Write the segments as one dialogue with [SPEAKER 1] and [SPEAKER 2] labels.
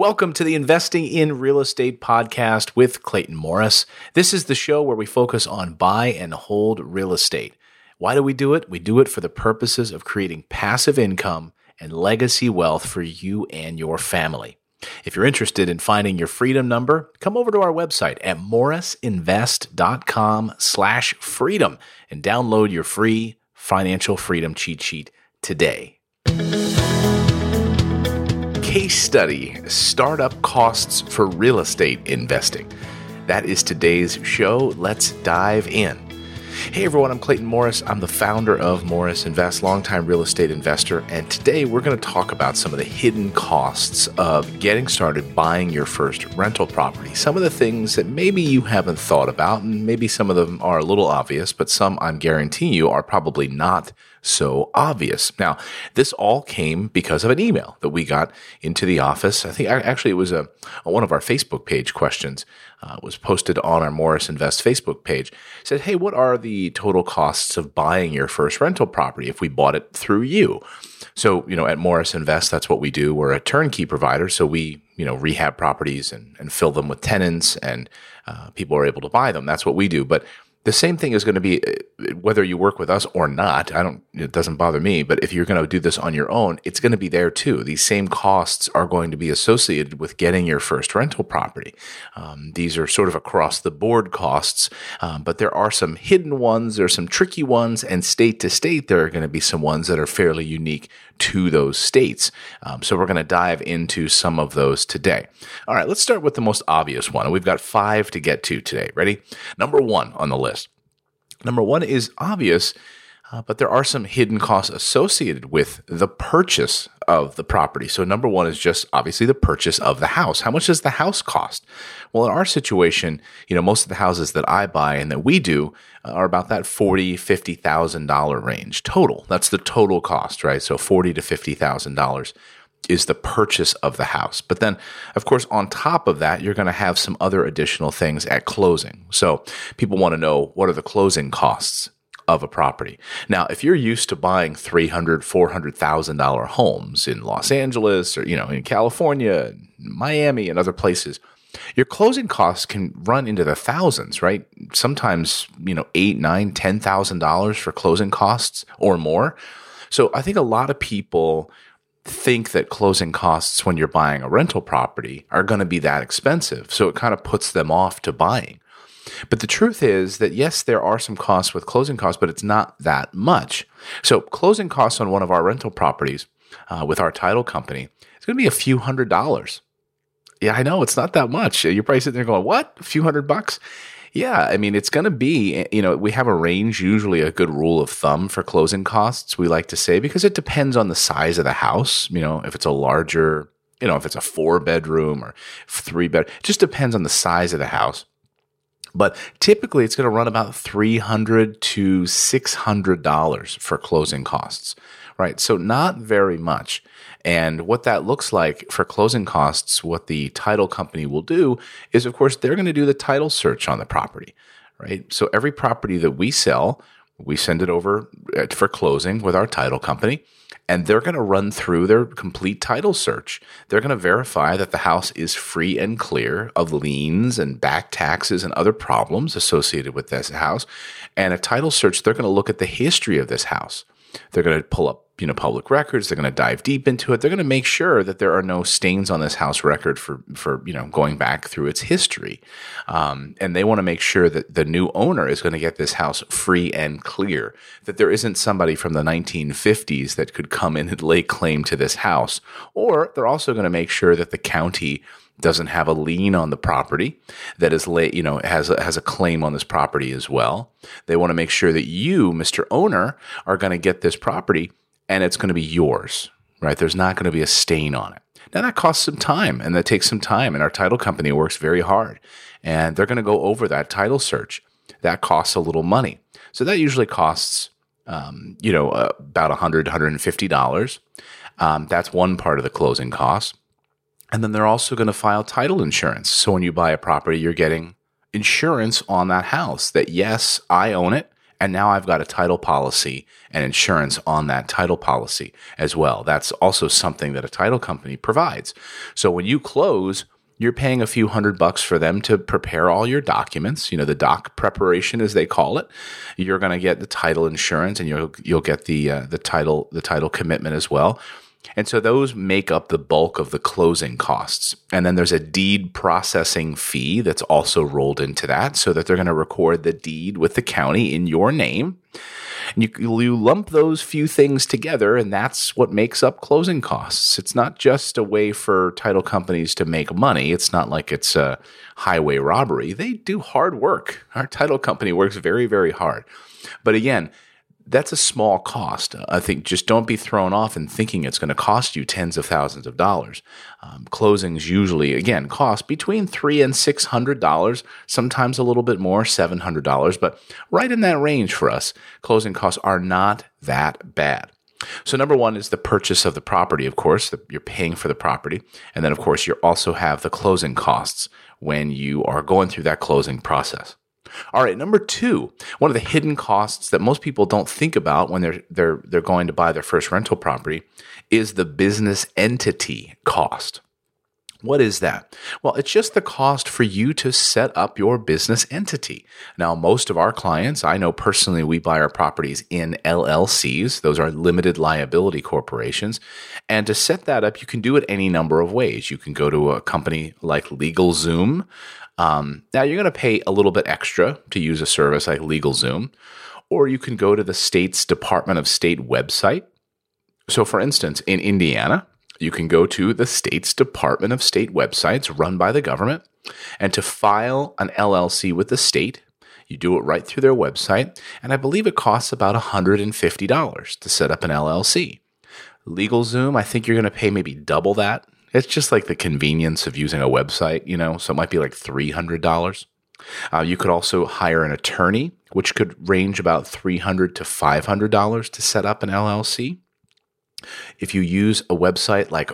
[SPEAKER 1] Welcome to the Investing in Real Estate podcast with Clayton Morris. This is the show where we focus on buy and hold real estate. Why do we do it? We do it for the purposes of creating passive income and legacy wealth for you and your family. If you're interested in finding your freedom number, come over to our website at morrisinvest.com/freedom and download your free financial freedom cheat sheet today. Case study, startup costs for real estate investing. That is today's show. Let's dive in. Hey everyone, I'm Clayton Morris. I'm the founder of Morris Invest, longtime real estate investor, and today we're going to talk about some of the hidden costs of getting started buying your first rental property. Some of the things that maybe you haven't thought about, and maybe some of them are a little obvious, but some I'm guaranteeing you are probably not so obvious. Now, this all came because of an email that we got into the office. I think actually it was one of our Facebook page questions was posted on our Morris Invest Facebook page. It said, hey, what are the total costs of buying your first rental property if we bought it through you? So, at Morris Invest, that's what we do. We're a turnkey provider. So we, rehab properties and fill them with tenants and people are able to buy them. That's what we do. But the same thing is going to be whether you work with us or not. It doesn't bother me, but if you're going to do this on your own, it's going to be there too. These same costs are going to be associated with getting your first rental property. These are sort of across the board costs, but there are some hidden ones, there are some tricky ones, and state to state, there are going to be some ones that are fairly unique to those states. So we're going to dive into some of those today. All right, let's start with the most obvious one. And we've got 5 to get to today. Ready? Number 1 on the list. Number 1 is obvious, but there are some hidden costs associated with the purchase of the property. So number 1 is just obviously the purchase of the house. How much does the house cost? Well, in our situation, most of the houses that I buy and that we do are about that $40,000, $50,000 range total. That's the total cost, right? So $40,000 to $50,000 is the purchase of the house. But then, of course, on top of that, you're going to have some other additional things at closing. So people want to know, what are the closing costs of a property? Now, if you're used to buying $300,000, $400,000 homes in Los Angeles or, in California, Miami, and other places, your closing costs can run into the thousands, right? Sometimes, $8,000, $9,000, $10,000 for closing costs or more. So I think a lot of people think that closing costs when you're buying a rental property are going to be that expensive. So it kind of puts them off to buying. But the truth is that, yes, there are some costs with closing costs, but it's not that much. So closing costs on one of our rental properties with our title company, it's going to be a few $100s. Yeah, I know, it's not that much. You're probably sitting there going, what? A few $100? Yeah, it's going to be, we have a range, usually a good rule of thumb for closing costs, we like to say, because it depends on the size of the house. If it's a larger, if it's a 4-bedroom or 3-bed, it just depends on the size of the house. But typically it's going to run about $300 to $600 for closing costs, right? So not very much. And what that looks like for closing costs, what the title company will do is, of course, they're going to do the title search on the property, right? So every property that we sell, we send it over for closing with our title company, and they're going to run through their complete title search. They're going to verify that the house is free and clear of liens and back taxes and other problems associated with this house. And a title search, they're going to look at the history of this house. They're going to pull up, public records. They're going to dive deep into it. They're going to make sure that there are no stains on this house record for going back through its history. And they want to make sure that the new owner is going to get this house free and clear, that there isn't somebody from the 1950s that could come in and lay claim to this house. Or they're also going to make sure that the county doesn't have a lien on the property that is has a claim on this property as well. They want to make sure that you, Mr. Owner, are going to get this property and it's going to be yours, right? There's not going to be a stain on it. Now that costs some time and that takes some time, and our title company works very hard, and they're going to go over that title search. That costs a little money. So that usually costs, about $100, $150. That's one part of the closing costs. And then they're also going to file title insurance. So when you buy a property, you're getting insurance on that house that, yes, I own it And now I've got a title policy and insurance on that title policy as well. That's also something that a title company provides. So when you close, you're paying a few $100 for them to prepare all your documents, the doc preparation as they call it. You're going to get the title insurance, and you'll get the title commitment as well. And so those make up the bulk of the closing costs. And then there's a deed processing fee that's also rolled into that, so that they're going to record the deed with the county in your name. And you lump those few things together, and that's what makes up closing costs. It's not just a way for title companies to make money. It's not like it's a highway robbery. They do hard work. Our title company works very, very hard. But again, that's a small cost. I think just don't be thrown off in thinking it's going to cost you tens of thousands of dollars. Closings usually, again, cost between $300 and $600, sometimes a little bit more, $700, but right in that range for us. Closing costs are not that bad. So number one is the purchase of the property, of course. You're paying for the property. And then, of course, you also have the closing costs when you are going through that closing process. All right, number two, one of the hidden costs that most people don't think about when they're going to buy their first rental property is the business entity cost. What is that? Well, it's just the cost for you to set up your business entity. Now, most of our clients, I know personally, we buy our properties in LLCs. Those are limited liability corporations. And to set that up, you can do it any number of ways. You can go to a company like LegalZoom. Now, you're going to pay a little bit extra to use a service like LegalZoom, or you can go to the state's Department of State website. So, for instance, in Indiana, you can go to the state's Department of State websites run by the government, and to file an LLC with the state, you do it right through their website, and I believe it costs about $150 to set up an LLC. LegalZoom, I think you're going to pay maybe double that. It's just like the convenience of using a website, so it might be like $300. You could also hire an attorney, which could range about $300 to $500 to set up an LLC. If you use a website like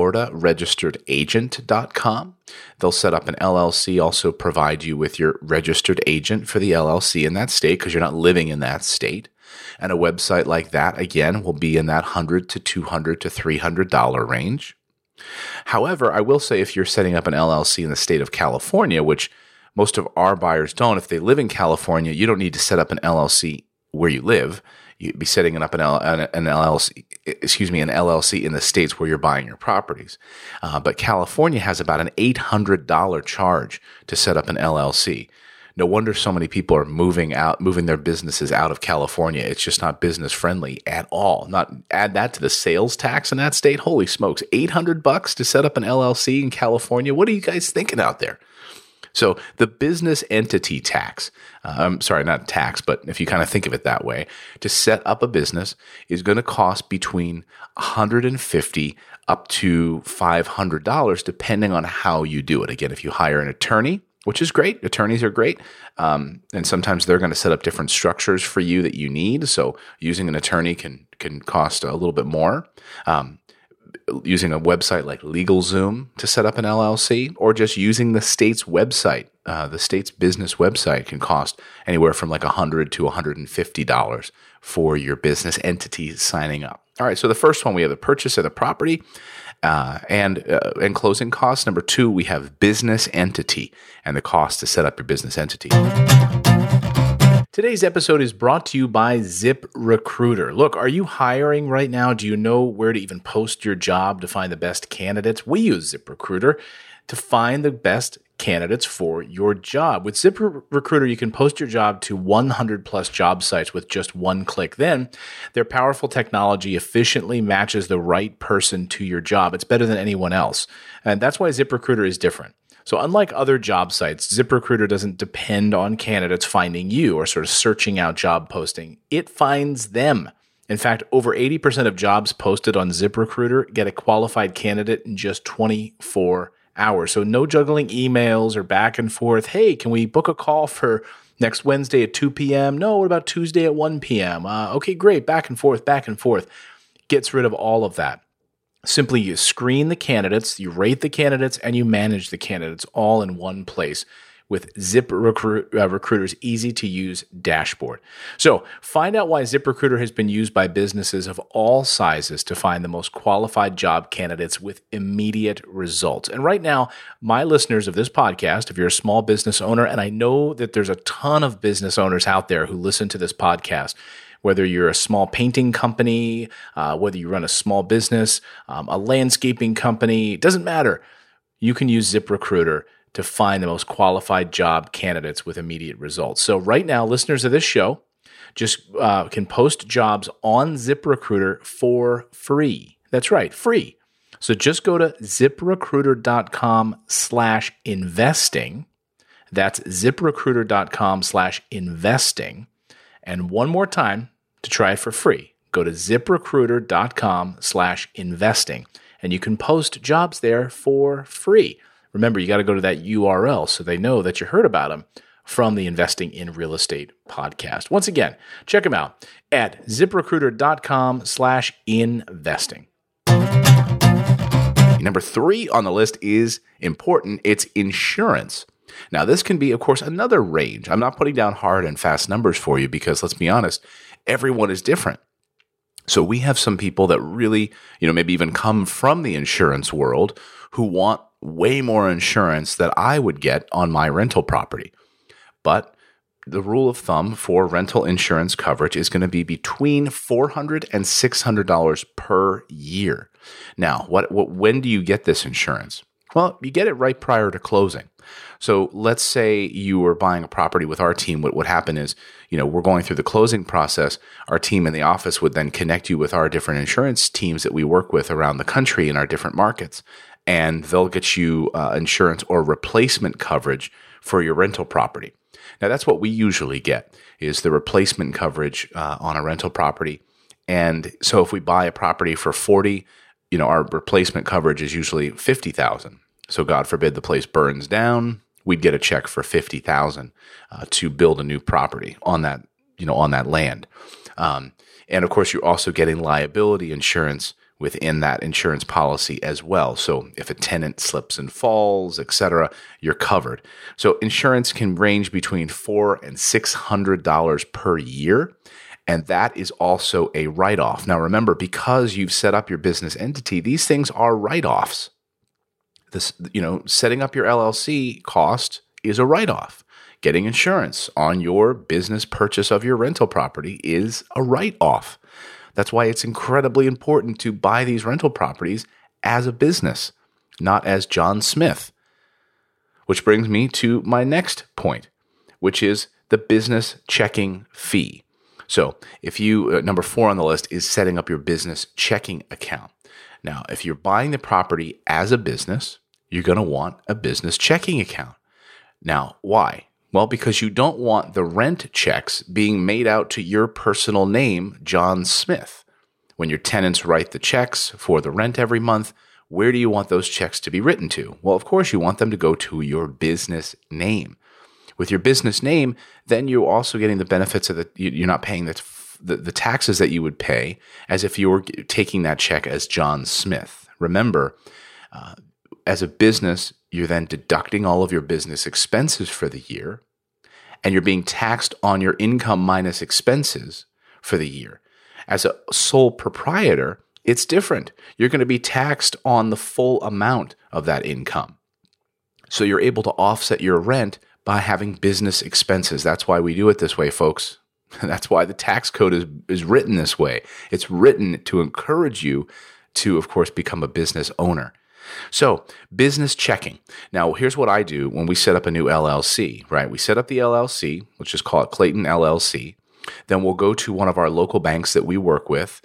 [SPEAKER 1] floridaregisteredagent.com, they'll set up an LLC, also provide you with your registered agent for the LLC in that state because you're not living in that state. And a website like that, again, will be in that $100 to $200 to $300 range. However, I will say if you're setting up an LLC in the state of California, which most of our buyers don't, if they live in California, you don't need to set up an LLC where you live. You'd be setting up an LLC in the states where you're buying your properties. But California has about an $800 charge to set up an LLC. No wonder so many people are moving their businesses out of California. It's just not business friendly at all. Not add that to the sales tax in that state. Holy smokes, $800 to set up an LLC in California. What are you guys thinking out there? So the business entity tax, not tax, but if you kind of think of it that way, to set up a business is going to cost between $150 up to $500, depending on how you do it. Again, if you hire an attorney, which is great. Attorneys are great. And sometimes they're going to set up different structures for you that you need. So using an attorney can cost a little bit more. Using a website like LegalZoom to set up an LLC, or just using the state's website, the state's business website can cost anywhere from like $100 to $150 for your business entity signing up. All right, so the first one, we have the purchase of the property and closing costs. Number two, we have business entity and the cost to set up your business entity. Today's episode is brought to you by ZipRecruiter. Look, are you hiring right now? Do you know where to even post your job to find the best candidates? We use ZipRecruiter to find the best candidates for your job. With ZipRecruiter, you can post your job to 100 plus job sites with just one click. Then their powerful technology efficiently matches the right person to your job. It's better than anyone else. And that's why ZipRecruiter is different. So unlike other job sites, ZipRecruiter doesn't depend on candidates finding you or sort of searching out job posting. It finds them. In fact, over 80% of jobs posted on ZipRecruiter get a qualified candidate in just 24 hours. So no juggling emails or back and forth. Hey, can we book a call for next Wednesday at 2 p.m.? No, what about Tuesday at 1 p.m.? Okay, great. Back and forth. Gets rid of all of that. Simply you screen the candidates, you rate the candidates, and you manage the candidates all in one place with ZipRecruiter's easy-to-use dashboard. So find out why ZipRecruiter has been used by businesses of all sizes to find the most qualified job candidates with immediate results. And right now, my listeners of this podcast, if you're a small business owner, and I know that there's a ton of business owners out there who listen to this podcast, whether you're a small painting company, whether you run a small business, a landscaping company, it doesn't matter. You can use ZipRecruiter to find the most qualified job candidates with immediate results. So right now, listeners of this show just can post jobs on ZipRecruiter for free. That's right, free. So just go to ZipRecruiter.com/investing. That's ZipRecruiter.com/investing. And one more time to try it for free, go to ZipRecruiter.com/investing. And you can post jobs there for free. Remember, you got to go to that URL so they know that you heard about them from the Investing in Real Estate podcast. Once again, check them out at ZipRecruiter.com/investing. Number 3 on the list is important. It's insurance. Now, this can be, of course, another range. I'm not putting down hard and fast numbers for you because, let's be honest, everyone is different. So we have some people that really, maybe even come from the insurance world who want way more insurance that I would get on my rental property. But the rule of thumb for rental insurance coverage is going to be between $400 and $600 per year. Now, when do you get this insurance? Well, you get it right prior to closing. So let's say you were buying a property with our team. What would happen is, we're going through the closing process. Our team in the office would then connect you with our different insurance teams that we work with around the country in our different markets. And they'll get you insurance or replacement coverage for your rental property. Now, that's what we usually get, is the replacement coverage on a rental property. And so if we buy a property for $40,000, our replacement coverage is usually $50,000. So God forbid the place burns down, we'd get a check for $50,000 to build a new property on that, on that land. And of course, you're also getting liability insurance within that insurance policy as well. So if a tenant slips and falls, etc., you're covered. So insurance can range between $400 and $600 per year. And that is also a write-off. Now remember, because you've set up your business entity, these things are write-offs. This, setting up your LLC cost is a write-off. Getting insurance on your business purchase of your rental property is a write-off. That's why it's incredibly important to buy these rental properties as a business, not as John Smith. Which brings me to my next point, which is the business checking fee. So if you, number 4 on the list is setting up your business checking account. Now, if you're buying the property as a business, you're going to want a business checking account. Now, why? Well, because you don't want the rent checks being made out to your personal name, John Smith. When your tenants write the checks for the rent every month, where do you want those checks to be written to? Well, of course, you want them to go to your business name. With your business name, then you're also getting the benefits of you're not paying the taxes that you would pay as if you were taking that check as John Smith. Remember, as a business, you're then deducting all of your business expenses for the year, and you're being taxed on your income minus expenses for the year. As a sole proprietor, it's different. You're going to be taxed on the full amount of that income. So you're able to offset your rent by having business expenses. That's why we do it this way, folks. That's why the tax code is written this way. It's written to encourage you to, of course, become a business owner. So business checking. Now, here's what I do when we set up a new LLC, right? We set up the LLC, let's just call it Clayton LLC. Then we'll go to one of our local banks that we work with.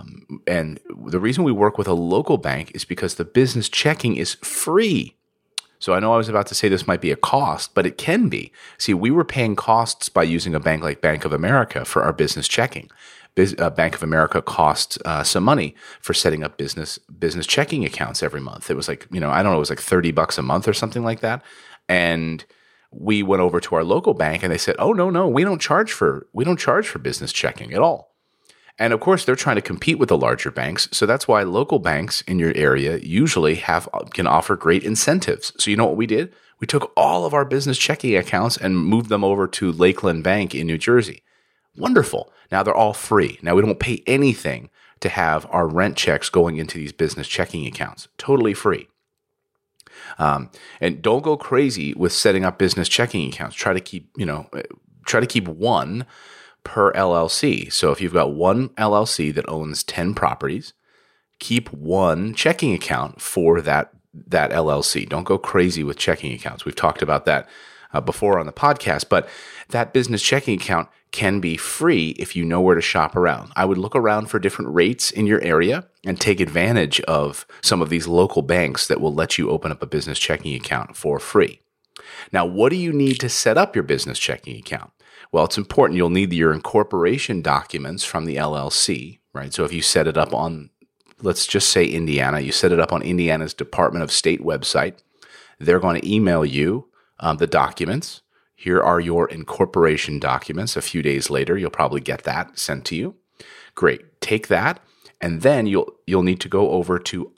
[SPEAKER 1] And the reason we work with a local bank is because the business checking is free. So I know I was about to say this might be a cost, but it can be. See, we were paying costs by using a bank like Bank of America for our business checking. Bank of America costs some money for setting up business checking accounts every month. It was like, I don't know, it was like $30 a month or something like that. And we went over to our local bank and they said, "Oh, no, we don't charge for business checking at all." And of course, they're trying to compete with the larger banks. So that's why local banks in your area usually can offer great incentives. So you know what we did? We took all of our business checking accounts and moved them over to Lakeland Bank in New Jersey. Wonderful. Now they're all free. Now we don't pay anything to have our rent checks going into these business checking accounts. Totally free. And don't go crazy with setting up business checking accounts. Try to keep one per LLC. So if you've got one LLC that owns 10 properties, keep one checking account for that LLC. Don't go crazy with checking accounts. We've talked about that before on the podcast, but that business checking account can be free if you know where to shop around. I would look around for different rates in your area and take advantage of some of these local banks that will let you open up a business checking account for free. Now, what do you need to set up your business checking account? Well, it's important. You'll need your incorporation documents from the LLC, right? So if you set it up on, let's just say Indiana, you set it up on Indiana's Department of State website, they're going to email you the documents. Here are your incorporation documents. A few days later, you'll probably get that sent to you. Great. Take that, and then you'll need to go over to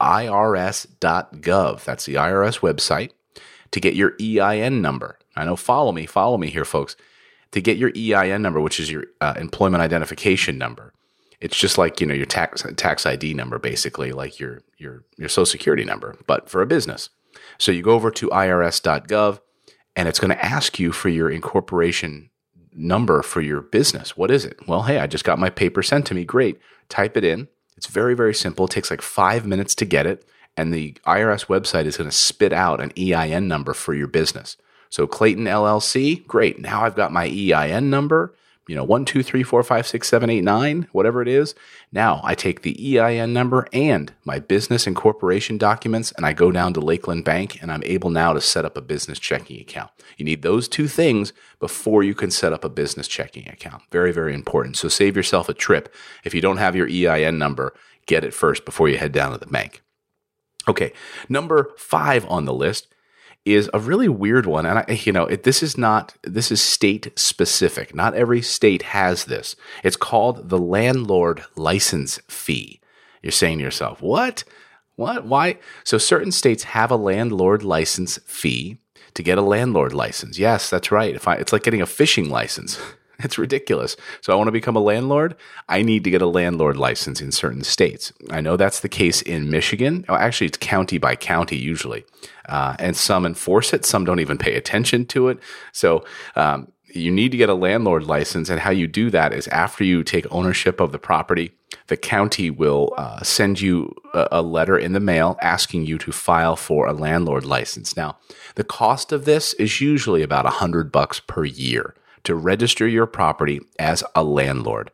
[SPEAKER 1] irs.gov. That's the IRS website to get your EIN number. I know, follow me here, folks. To get your EIN number, which is your employment identification number. It's just like, your tax ID number, basically, like your Social Security number, but for a business. So you go over to irs.gov, and it's going to ask you for your incorporation number for your business. What is it? Well, hey, I just got my paper sent to me. Great. Type it in. It's very, very simple. It takes like 5 minutes to get it, and the IRS website is going to spit out an EIN number for your business. So Clayton LLC, great. Now I've got my EIN number, 1, 2, 3, 4, 5, 6, 7, 8, 9, whatever it is. Now I take the EIN number and my business incorporation documents, and I go down to Lakeland Bank, and I'm able now to set up a business checking account. You need those two things before you can set up a business checking account. Very, very important. So save yourself a trip. If you don't have your EIN number, get it first before you head down to the bank. Okay, number 5 on the list is a really weird one. And this is state specific. Not every state has this. It's called the landlord license fee. You're saying to yourself, what? Why? So certain states have a landlord license fee to get a landlord license. Yes, that's right. It's like getting a fishing license. It's ridiculous. So I want to become a landlord. I need to get a landlord license in certain states. I know that's the case in Michigan. Oh, actually, it's county by county usually. And some enforce it. Some don't even pay attention to it. So you need to get a landlord license. And how you do that is after you take ownership of the property, the county will send you a letter in the mail asking you to file for a landlord license. Now, the cost of this is usually about $100 per year to register your property as a landlord.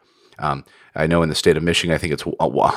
[SPEAKER 1] I know in the state of Michigan, I think it's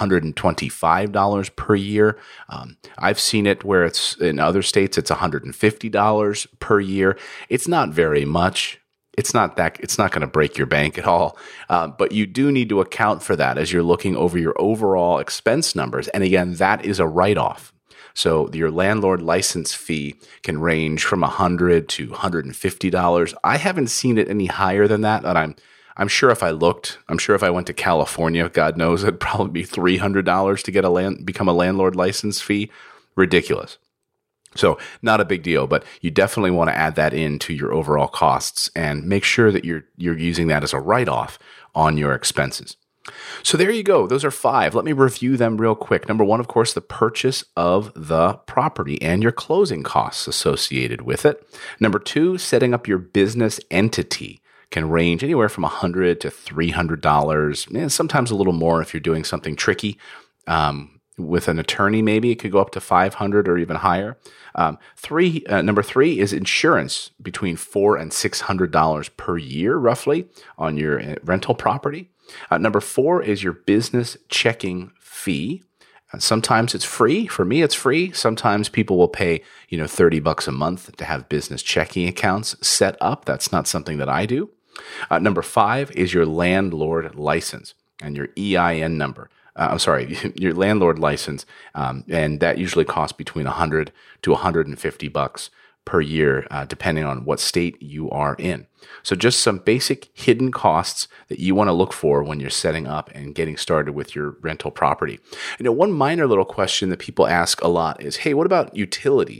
[SPEAKER 1] $125 per year. I've seen it where it's in other states, it's $150 per year. It's not very much. It's not going to break your bank at all. But you do need to account for that as you're looking over your overall expense numbers. And again, that is a write-off. So your landlord license fee can range from $100 to $150. I haven't seen it any higher than that, but I'm sure if I looked, if I went to California, God knows, it'd probably be $300 to get become a landlord license fee. Ridiculous. So not a big deal, but you definitely want to add that into your overall costs and make sure that you're using that as a write-off on your expenses. So there you go. Those are 5. Let me review them real quick. Number 1, of course, the purchase of the property and your closing costs associated with it. Number 2, setting up your business entity can range anywhere from $100 to $300, sometimes a little more if you're doing something tricky. With an attorney, maybe it could go up to $500 or even higher. Number 3 is insurance between $400 and $600 per year, roughly, on your rental property. Number 4 is your business checking fee. Sometimes it's free. For me, it's free. Sometimes people will pay, $30 a month to have business checking accounts set up. That's not something that I do. Number 5 is your landlord license and your EIN number. Your landlord license, and that usually costs between $100 to $150 per year, depending on what state you are in. So just some basic hidden costs that you want to look for when you're setting up and getting started with your rental property. One minor little question that people ask a lot is, hey, what about utilities?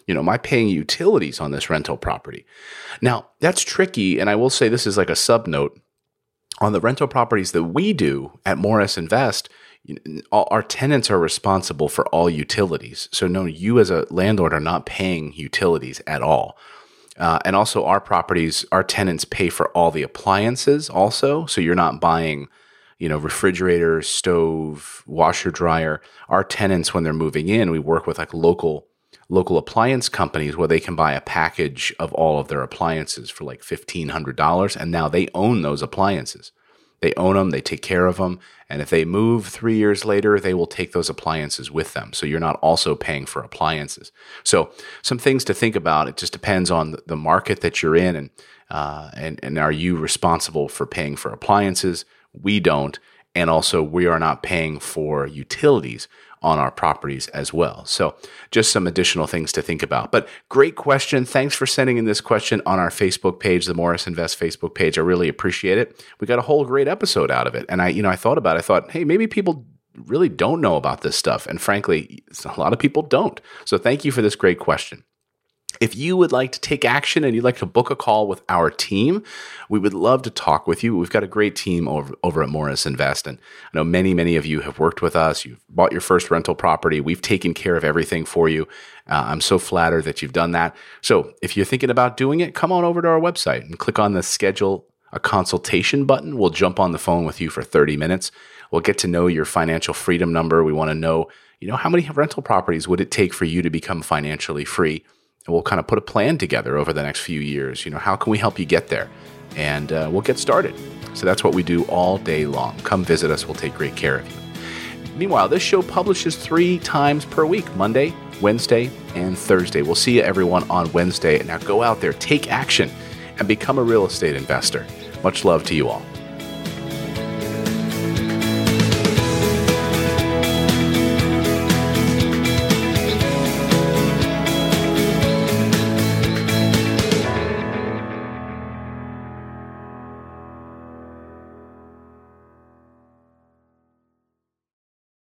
[SPEAKER 1] Am I paying utilities on this rental property? Now, that's tricky. And I will say this is like a sub note. On the rental properties that we do at Morris Invest, our tenants are responsible for all utilities. So no, you as a landlord are not paying utilities at all. And also our properties, our tenants pay for all the appliances also. So you're not buying, refrigerator, stove, washer, dryer. Our tenants, when they're moving in, we work with like local appliance companies where they can buy a package of all of their appliances for like $1,500. And now they own those appliances. They own them, they take care of them. And if they move 3 years later, they will take those appliances with them. So you're not also paying for appliances. So some things to think about. It just depends on the market that you're in. And are you responsible for paying for appliances? We don't. And also we are not paying for utilities on our properties as well. So just some additional things to think about. But great question. Thanks for sending in this question on our Facebook page, the Morris Invest Facebook page. I really appreciate it. We got a whole great episode out of it. And I thought about it. I thought, hey, maybe people really don't know about this stuff. And frankly, a lot of people don't. So thank you for this great question. If you would like to take action and you'd like to book a call with our team, we would love to talk with you. We've got a great team over at Morris Invest. And I know many of you have worked with us. You've bought your first rental property. We've taken care of everything for you. I'm so flattered that you've done that. So if you're thinking about doing it, come on over to our website and click on the schedule a consultation button. We'll jump on the phone with you for 30 minutes. We'll get to know your financial freedom number. We want to know, how many rental properties would it take for you to become financially free? And we'll kind of put a plan together over the next few years. How can we help you get there? And we'll get started. So that's what we do all day long. Come visit us. We'll take great care of you. Meanwhile, this show publishes 3 times per week, Monday, Wednesday, and Thursday. We'll see you everyone on Wednesday. Now go out there, take action, and become a real estate investor. Much love to you all.